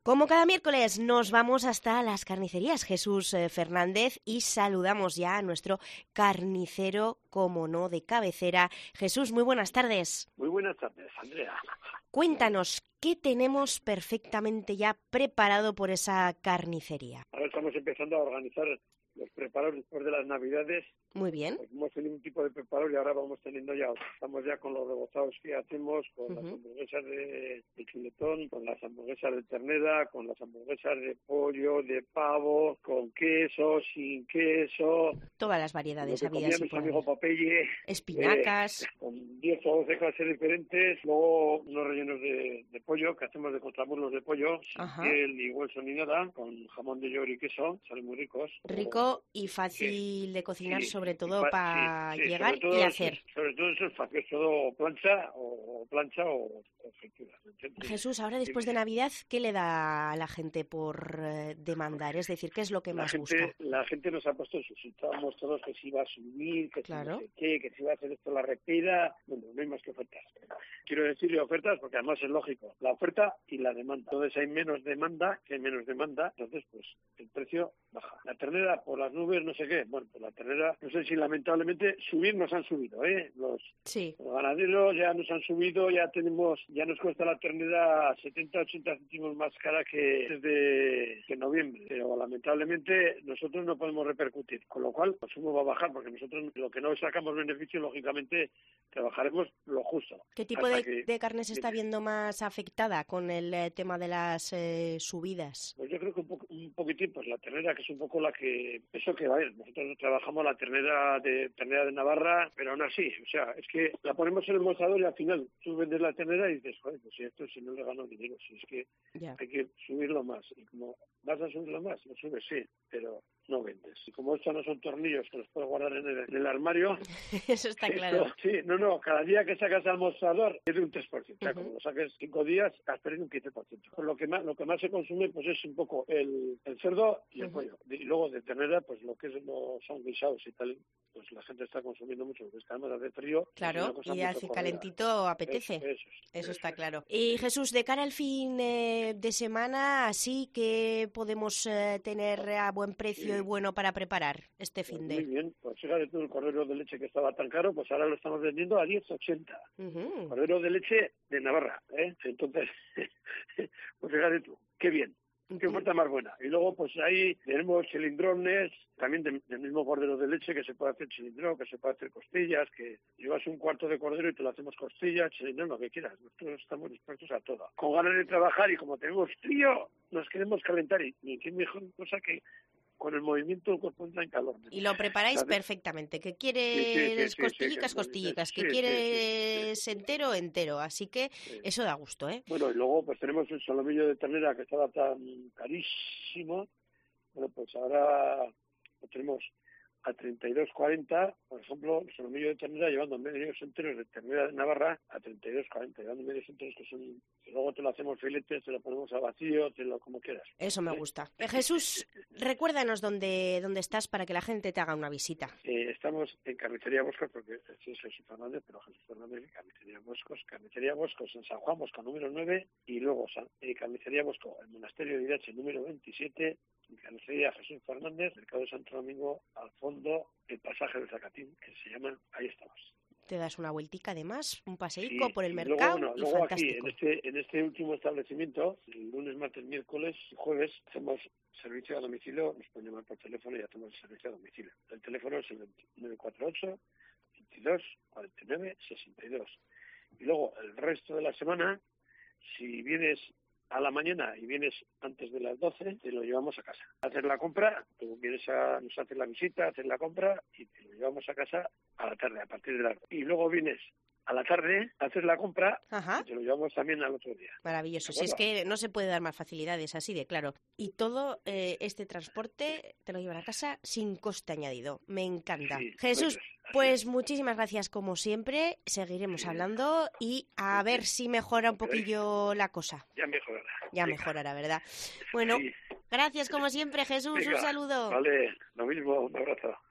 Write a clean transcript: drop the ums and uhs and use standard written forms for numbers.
Como cada miércoles nos vamos hasta las carnicerías Jesús Fernández y saludamos ya a nuestro carnicero, como no, de cabecera. Jesús, muy buenas tardes. Muy buenas tardes, Andrea. Cuéntanos, ¿qué tenemos perfectamente ya preparado por esa carnicería? Ahora estamos empezando a organizar los preparados después de las Navidades. Muy bien. Pues hemos tenido un tipo de preparado y ahora estamos ya con los rebozados que hacemos, con las hamburguesas de chuletón, con las hamburguesas de ternera, con las hamburguesas de pollo, de pavo, con queso, sin queso. Todas las variedades habidas. habidas y Nuestro amigo Popeye. Espinacas. Con 10 o 12 clases diferentes. Luego unos rellenos de pollo que hacemos de contramuslos de pollo, sin piel, ni hueso ni nada, con jamón de york y queso. Salen muy ricos. Rico y fácil de cocinar, sobre todo para llegar todo y hacer. Sobre todo eso es fácil, es todo plancha o fritura. Jesús, ahora después de Navidad, ¿qué le da a la gente por demandar? Es decir, ¿qué es lo que más busca? La gente nos ha puesto en sus estábamos todos que se iba a subir, que claro. Si no sé qué, que se iba a hacer esto la repera. Bueno, no hay más que ofertas. Quiero decirle ofertas porque además es lógico. La oferta y la demanda. Entonces hay menos demanda, entonces pues el precio baja. La ternera por las nubes, no sé qué. Bueno, pues la ternera, no sé si lamentablemente subir nos han subido, Los ganaderos ya nos han subido, ya nos cuesta la ternera 70-80 céntimos más cara que desde noviembre. Pero lamentablemente nosotros no podemos repercutir, con lo cual el consumo va a bajar porque nosotros lo que no sacamos beneficio, lógicamente trabajaremos lo justo. ¿Qué tipo de carne se está viendo más afectada con el tema de las subidas? Pues yo creo que un poquitín, pues la ternera, que es un poco la que... Eso que va a ver, nosotros trabajamos la ternera de Navarra, pero aún así, o sea, es que la ponemos en el mostrador y al final tú vendes la ternera y dices, joder, pues si no le gano dinero, si es que hay que subirlo más. Y como vas a subirlo más, lo subes, sí, pero no vendes. Y como estos no son tornillos que los puedes guardar en el armario... Eso está claro. Sí, cada día que sacas al mostrador es de un 3%. O sea, como lo saques 5 días, has perdido un 15%. Pues lo que más se consume pues es un poco el cerdo y el pollo. Y luego de ternera, pues lo que son guisados y tal, pues la gente está consumiendo mucho, porque está más de frío. Claro, y hace calentito apetece. Eso está claro. Y Jesús, de cara al fin de semana, así que podemos tener a buen precio y bueno para preparar este fin de... Muy bien, pues fíjate tú, el cordero de leche que estaba tan caro, pues ahora lo estamos vendiendo a 10,80. Cordero de leche de Navarra, Entonces, pues fíjate tú, qué bien. Qué oferta más buena. Y luego, pues ahí tenemos cilindrones, también del mismo cordero de leche, que se puede hacer cilindrón, que se puede hacer costillas, que llevas un cuarto de cordero y te lo hacemos costillas, cilindrón, lo que quieras. Nosotros estamos dispuestos a todo. Con ganas de trabajar y como tenemos frío, nos queremos calentar y qué mejor cosa que con el movimiento el cuerpo entra en calor. Y lo preparáis perfectamente. ¿Qué quieres? Costillicas. ¿Qué quieres? Entero. Así que eso da gusto, Bueno, y luego pues tenemos el solomillo de ternera que estaba tan carísimo. Bueno, pues ahora lo tenemos a 32,40, por ejemplo, el solomillo de ternera llevando medios enteros de ternera de Navarra a 32,40, llevando medios enteros que luego te lo hacemos filetes, te lo ponemos a vacío, como quieras. Eso me gusta. Jesús, recuérdanos dónde estás para que la gente te haga una visita. Estamos en Carnicería Boscos, porque sí es Jesús Fernández, pero Jesús Fernández, Carnicería Boscos en San Juan Bosco número 9 y luego Carnicería Bosco, el Monasterio de Irache número 27, Carnicería Jesús Fernández, Mercado de Santo Domingo, al fondo, el pasaje de Zacatín, que se llama, ahí estamos. Te das una vueltica además, un paseico por el mercado luego fantástico. Aquí, en este último establecimiento, el lunes, martes, miércoles y jueves, hacemos servicio a domicilio, nos pueden llamar por teléfono y hacemos el servicio a domicilio. El teléfono es el 948 22 49 62. Y luego, el resto de la semana, si vienes a la mañana y vienes antes de las 12, te lo llevamos a casa. Hacer la compra, tú nos haces la visita, haces la compra y te lo llevamos a casa a la tarde, a partir de las 12. Y luego vienes a la tarde, haces la compra y te lo llevamos también al otro día. Maravilloso. Si es que no se puede dar más facilidades, así de claro. Y todo este transporte te lo llevan a casa sin coste añadido. Me encanta. Sí, Jesús, pues muchísimas gracias como siempre. Seguiremos hablando y a ver si mejora un poquillo la cosa. Ya mejorará, ¿verdad? Bueno, gracias como siempre, Jesús. Un saludo. Vale, lo mismo, un abrazo.